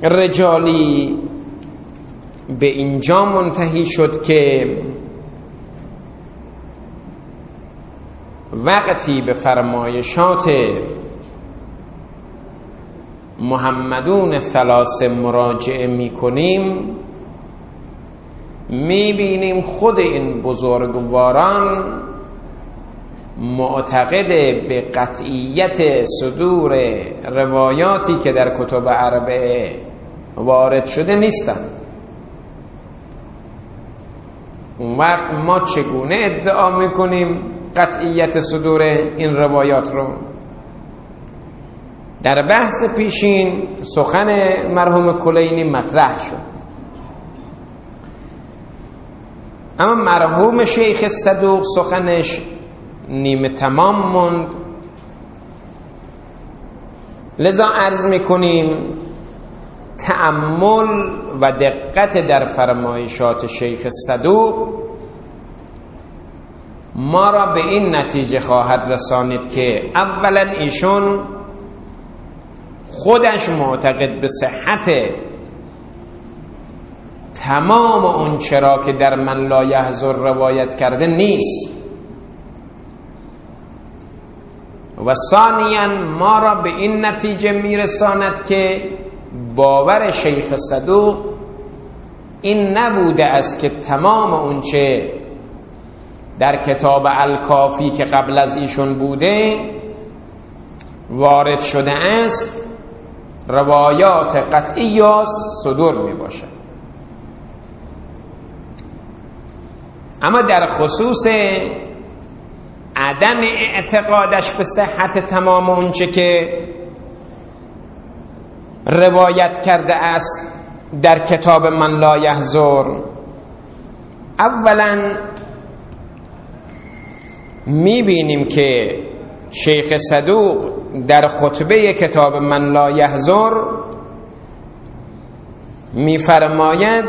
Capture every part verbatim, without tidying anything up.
رجالی به اینجا منتهی شد که وقتی به فرمایشات محمدون ثلاثه مراجعه می کنیم می بینیم خود این بزرگواران معتقد به قطعیت صدور روایاتی که در کتب اربعه وارد شده نیستند. اون وقت ما چگونه ادعا میکنیم قطعیت صدور این روایات رو؟ در بحث پیشین سخن مرحوم کلینی مطرح شد، اما مرحوم شیخ صدوق سخنش نیمه تمام موند. لذا عرض میکنیم تأمل و دقت در فرمایشات شیخ صدوق ما را به این نتیجه خواهد رسانید که اولا ایشون خودش معتقد به صحت تمام اون چرا که در من لا یحضر روایت کرده نیست، و ثانیا ما را به این نتیجه میرساند که باور شیخ صدوق این نبوده است که تمام اون چه در کتاب الکافی که قبل از ایشون بوده وارد شده است روایات قطعی یا صدور می باشد. اما در خصوص عدم اعتقادش به صحت تمام اونچه که روایت کرده است در کتاب من لا یحضر، اولا میبینیم که شیخ صدوق در خطبه کتاب من لا یحضر میفرماید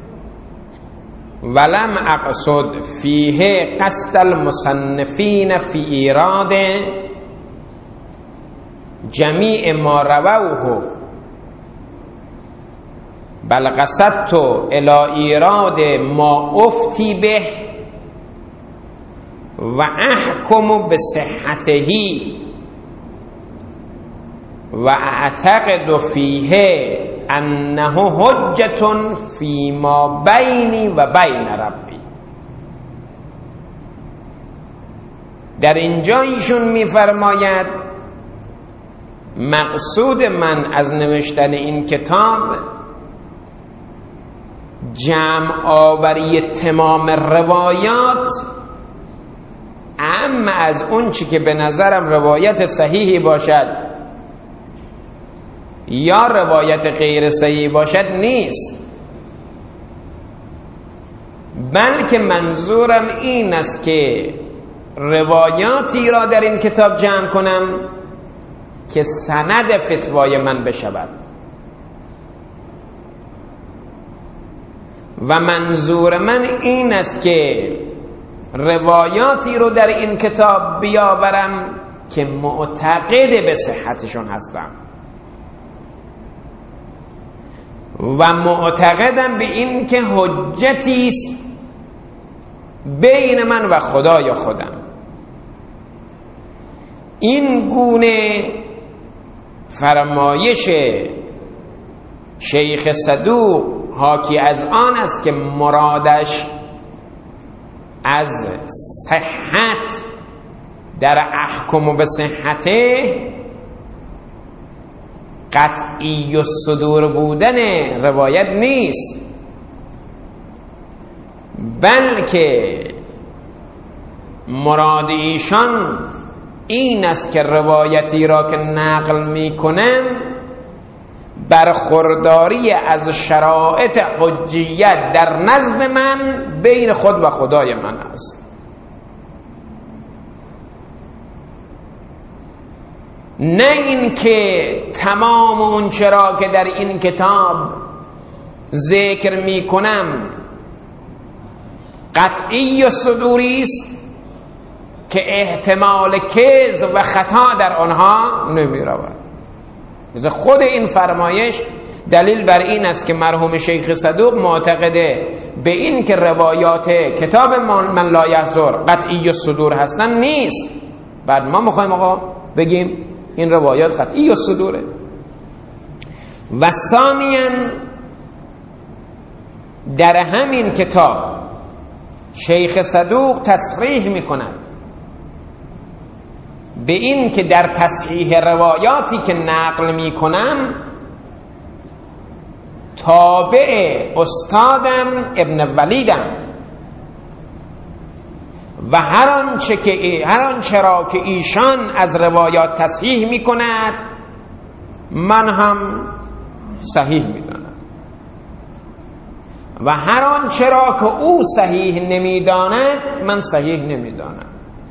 ولم اقصد فیه قصد المصنفین فی ایراد جمیع ما رووه بل قصدت الی ایراد ما افتی به و احکم بصحته و اعتقد فیه انه حجة فی ما بینی و بین ربی. در اینجا ایشون میفرماید مقصود من از نوشتن این کتاب جمع آوری تمام روایات، اما از اون چی که به نظرم روایت صحیحی باشد یا روایت غیر صحیح باشد نیست، بلکه منظورم این است که روایاتی را در این کتاب جمع کنم که سند فتوای من بشود و منظور من این است که روایاتی رو در این کتاب بیاورم که معتقد به صحتشون هستم و معتقدم به این که حجتی است بین من و خدای خودم. این گونه فرمایش شیخ صدوق حاکی از آن است که مرادش از صحت در احکم به صحته قطعی و صدور بودن روایت نیست، بلکه مراد ایشان این است که روایتی را که نقل می کنن برخورداری از شرایط حجیت در نزد من بین خود و خدای من است، نه این که تمام اون چرا که در این کتاب ذکر می کنم قطعی و صدوری است که احتمال کذب و خطا در آنها نمی رود. خود این فرمایش دلیل بر این است که مرحوم شیخ صدوق معتقده به این که روایات کتاب من لا یحضر قطعی الصدور هستن نیست. بعد ما میخوایم آقا بگیم این روایات قطعی الصدوره. و ثانیاً در همین کتاب شیخ صدوق تصریح میکند به این که در تصحیح روایاتی که نقل میکنم تابع استادم ابن ولیدم و هر آنچه که هر آنچه را که ایشان از روایات تصحیح میکند من هم صحیح میدانم و هر آنچه را که او صحیح نمیداند من صحیح نمیدانم.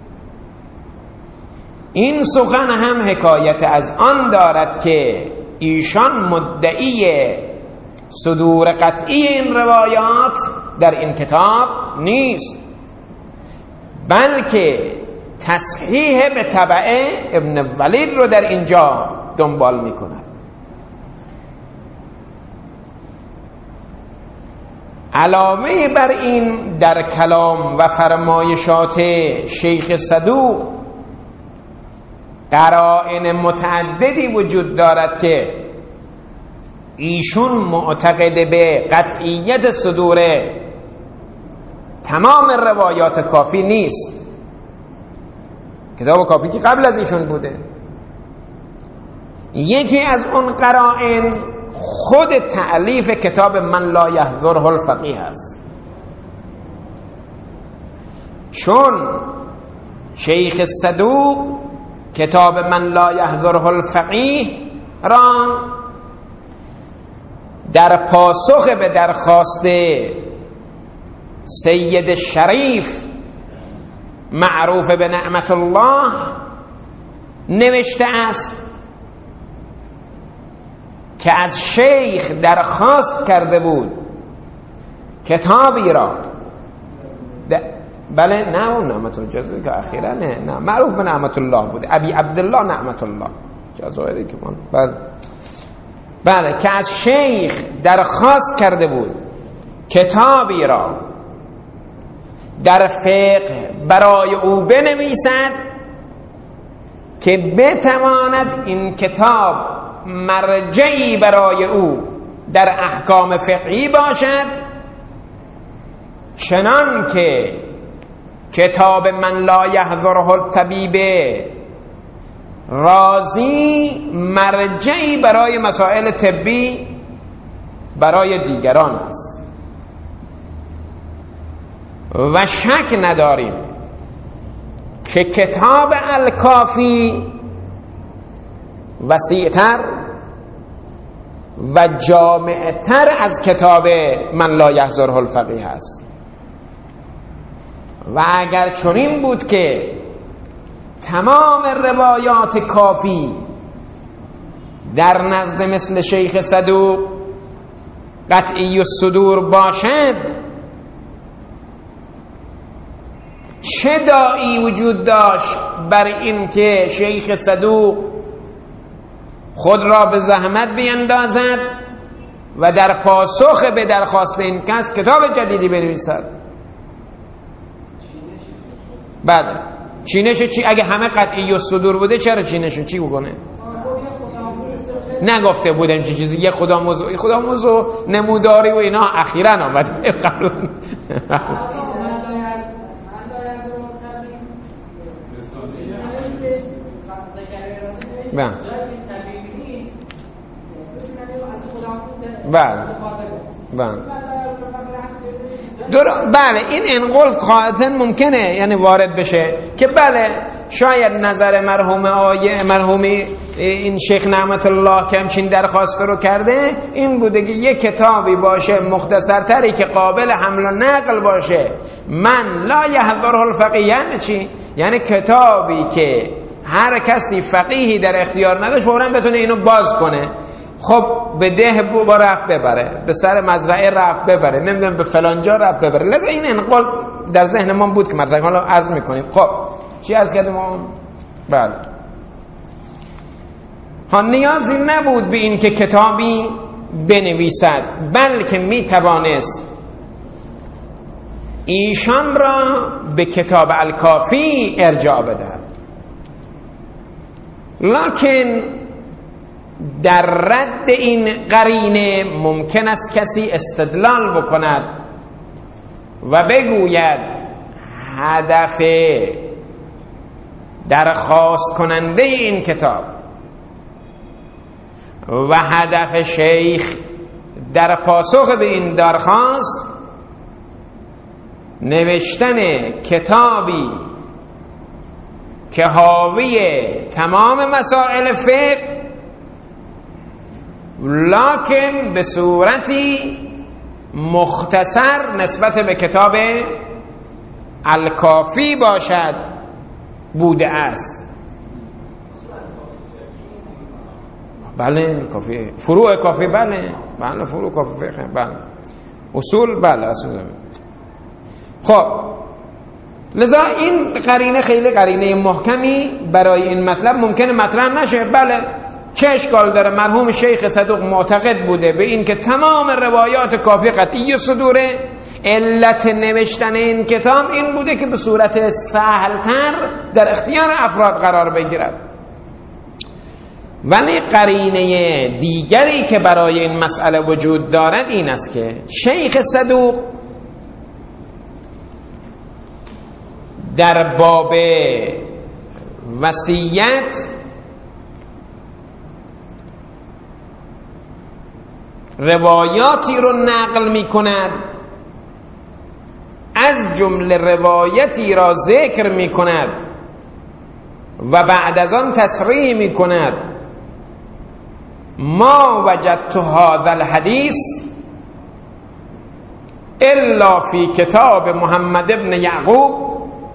این سخن هم حکایت از آن دارد که ایشان مدعی صدور قطعی این روایات در این کتاب نیست، بلکه تصحیح به تبع ابن ولید رو در اینجا دنبال می کند. علاوه بر این در کلام و فرمایشات شیخ صدوق قرائن متعددی وجود دارد که ایشون معتقد به قطعیت صدور تمام روایات کافی نیست. کتاب کافی که قبل از ایشون بوده. یکی از اون قرائن خود تألیف کتاب من لا یحضره الفقیه است، چون شیخ صدوق کتاب من لا یحضره الفقیه را در پاسخ به درخواست سید شریف معروف به نعمت الله نوشته است که از شیخ درخواست کرده بود کتابی را بله نه اون نعمت الله جزایی که اخیرا نه نه معروف به نعمت الله بوده، ابی عبدالله نعمت الله جزایی که من بله بله که از شیخ درخواست کرده بود کتابی را در فقه برای او بنویسد که بتواند این کتاب مرجعی برای او در احکام فقهی باشد، چنان که کتاب من لا یحضره الطبیب رازی مرجعی برای مسائل طبی برای دیگران است. و شک نداریم که کتاب الکافی وسیع‌تر و جامع‌تر از کتاب من لا یحضره الفقیه است. و اگر چنین بود که تمام روایات کافی در نزد مثل شیخ صدوق قطعی الصدور باشد، چه داعی وجود داشت بر این که شیخ صدوق خود را به زحمت بیندازد و در پاسخ به درخواست این کس کتاب جدیدی بنویسد؟ بله چینش چی؟ اگه همه قطعی الصدور بوده چرا چینش چی بکنه؟ نگفته بودن چی چیزی یه خدا موضوع خدا موضوع نموداری و اینا اخیراً آمد قبول بله بله بله بله این انقل قاعدتاً ممکنه یعنی وارد بشه که بله شاید نظر مرحوم آیه مرحومی این شیخ نعمت الله که همچین درخواست رو کرده این بوده که یک کتابی باشه مختصرتری که قابل حمل و نقل باشه. من لا یحضره الفقیه یعنی چی؟ یعنی کتابی که هر کسی فقیهی در اختیار نداشت فوراً بتونه اینو باز کنه. خب به ده با رفت ببره، به سر مزرعه رفت ببره، نمیدونم به فلانجا رفت ببره. لذا این انقل در ذهن ما بود که مطلب حالا عرض میکنیم. خب چی عرض کردیم ما؟ بله ها نیازی نبود به این که کتابی بنویسد، بلکه می توانست ایشان را به کتاب الکافی ارجاع بدهد. لکن در رد این قرینه ممکن است کسی استدلال بکند و بگوید هدف درخواست کننده این کتاب و هدف شیخ در پاسخ به این درخواست نوشتن کتابی که حاوی تمام مسائل فقه لکن به صورتی مختصر نسبت به کتاب الکافی باشد بوده است. بله کافی، فروع کافی، بله بله فروع کافی فقه، بله اصول، بله اصول. خب لذا این قرینه خیلی قرینه محکمی برای این مطلب ممکنه مطرح نشه. بله چه اشکال داره؟ مرحوم شیخ صدوق معتقد بوده به این که تمام روایات کافی قطعی صدوره. علت نوشتن این کتاب این بوده که به صورت سهلتر در اختیار افراد قرار بگیرد. ولی قرینه دیگری که برای این مسئله وجود دارد این است که شیخ صدوق در باب وصیت روایاتی رو نقل می کند، از جمله روایتی را ذکر می کند و بعد از آن تصریح می کند ما وجدت هذا الحدیث الا فی کتاب محمد ابن یعقوب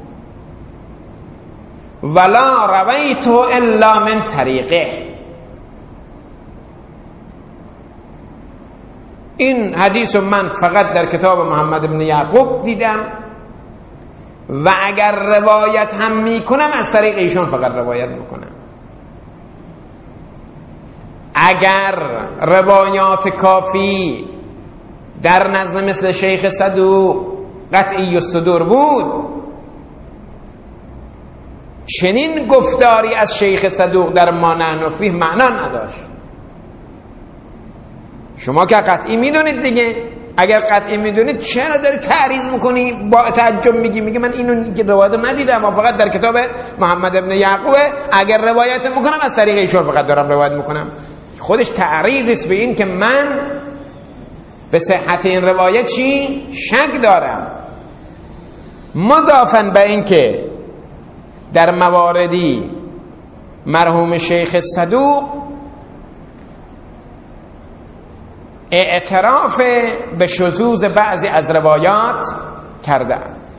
ولا رویته الا من طریقه. این حدیث من فقط در کتاب محمد ابن یعقوب دیدم و اگر روایت هم میکنم از طریق ایشون فقط روایت میکنم. اگر روایات کافی در نزد مثل شیخ صدوق قطعی الصدور بود، چنین گفتاری از شیخ صدوق در ما نحن فیه معنا نداشت. شما که قطعی میدونید دیگه، اگر قطعی میدونید چرا داری تعریض میکنی؟ با تعجب میگی میگی من اینو که روایت ندیدم و فقط در کتاب محمد ابن یعقوب، اگر روایت میکنم از طریق ایشون فقط دارم روایت میکنم. خودش تعریض است به این که من به صحت این روایت چی شک دارم. مضافاً به این که در مواردی مرحوم شیخ صدوق اعتراف به شذوذ بعضی از روایات کرده.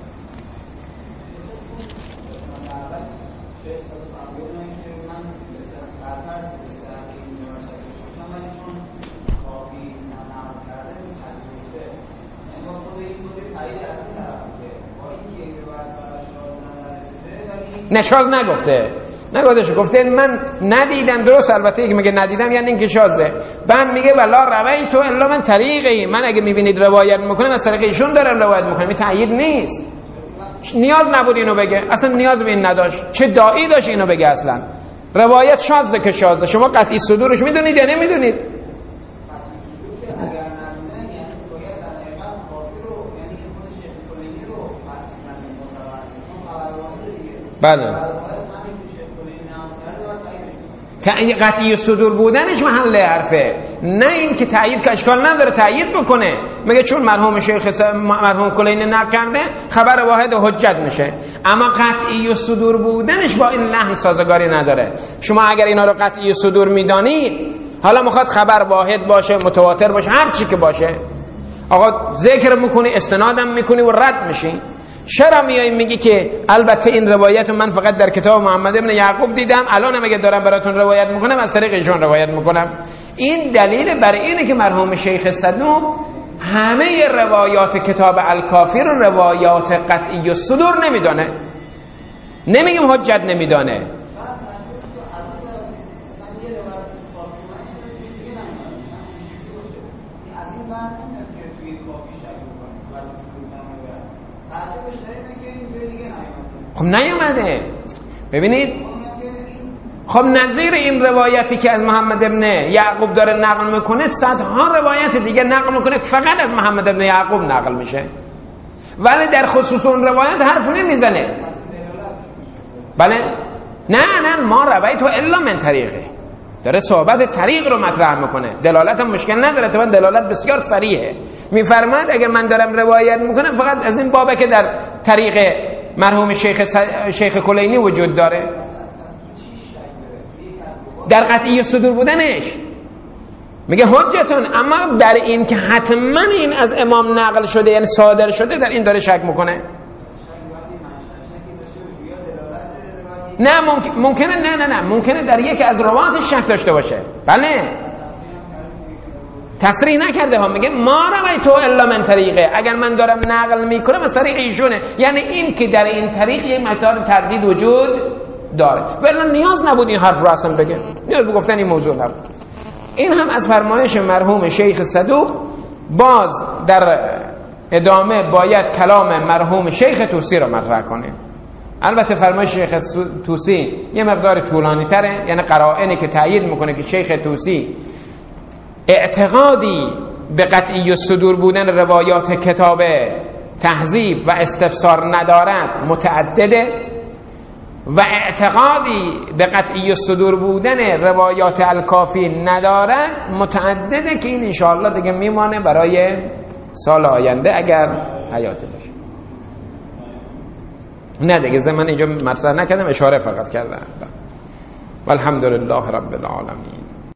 نشاز نگفته نگفتش، گفته من ندیدم. درست البته که میگه ندیدم یعنی اینکه شازه. بعد میگه ولا رویتو الا من طریقی، من اگه میبینید روایت میکنم از طریق ایشون دارم روایت میکنم. این تأیید نیست، نیاز نبود اینو بگه، اصلا نیاز به این نداشت. چه داعی داشت اینو بگه؟ اصلا روایت شازه که شازه. شما قطعی صدورش میدونید یا نمیدونید؟ بله قطعی صدور بودنش محل حرفه، نه این که تأیید که اشکال نداره تأیید بکنه. مگه چون مرحوم شیخ مرحوم کلینی نقل کرده خبر واحد حجت میشه، اما قطعی صدور بودنش با این لحن سازگاری نداره. شما اگر اینا رو قطعی صدور میدانید، حالا میخواد خبر واحد باشه، متواتر باشه، هر چی که باشه، آقا ذکر میکنی، استنادم میکنی و رد میشی. چرا میای میگی که البته این روایت من فقط در کتاب محمد ابن یعقوب دیدم، الان اگه دارم براتون روایت میکنم از طریق ایشون روایت میکنم؟ این دلیل برای اینه که مرحوم شیخ صدوق همه روایات کتاب الکافی رو روایات قطعی الصدور نمیدانه. نمیگیم حجت نمیدانه، خب نیومده. ببینید خب نظیر این روایتی که از محمد ابن یعقوب داره نقل میکنه صدها روایت دیگه نقل میکنه فقط از محمد ابن یعقوب نقل میشه، ولی در خصوص اون روایت حرف نمیزنه. بله نه نه ما روایت تو الا من طریقه، داره صحبت طریق رو مطرح میکنه، دلالت هم مشکل نداره، تو دلالت بسیار صریحه. میفرماید اگر من دارم روایت میکنم فقط از این بابه که در طریق مرحوم شیخ س... شیخ کلینی وجود داره، در قطعی صدور بودنش میگه حجتون، اما در این که حتما این از امام نقل شده یعنی صادر شده در این داره شک میکنه. نه ممکن... ممکنه نه نه نه ممکنه در یکی از رواتش شک داشته باشه. بله تصریح نکرده ها، میگه ما روایتو الا من طریقه، اگر من دارم نقل میکنم از طریق ایشونه، یعنی این که در این طریق یک مقدار تردید وجود داره، ولی نیاز نبود این حرف رو اصلا بگه، نیاز به گفتن این موضوع نبود. این هم از فرمایش مرحوم شیخ صدوق. باز در ادامه باید کلام مرحوم شیخ طوسی رو مطرح کنیم. البته فرمایش شیخ طوسی یه مقدار طولانی تره، یعنی قرائنی که تأیید میکنه که شیخ طوسی اعتقادی به قطعی الصدور بودن روایات کتاب تهذیب و استفسار ندارد متعدده، و اعتقادی به قطعی الصدور بودن روایات الکافی ندارد متعدده، که این انشاءالله دیگه میمانه برای سال آینده اگر حیات باشه. نه دیگه من اینجا مطرح نکردم، اشاره فقط کردم. والحمدلله رب العالمین.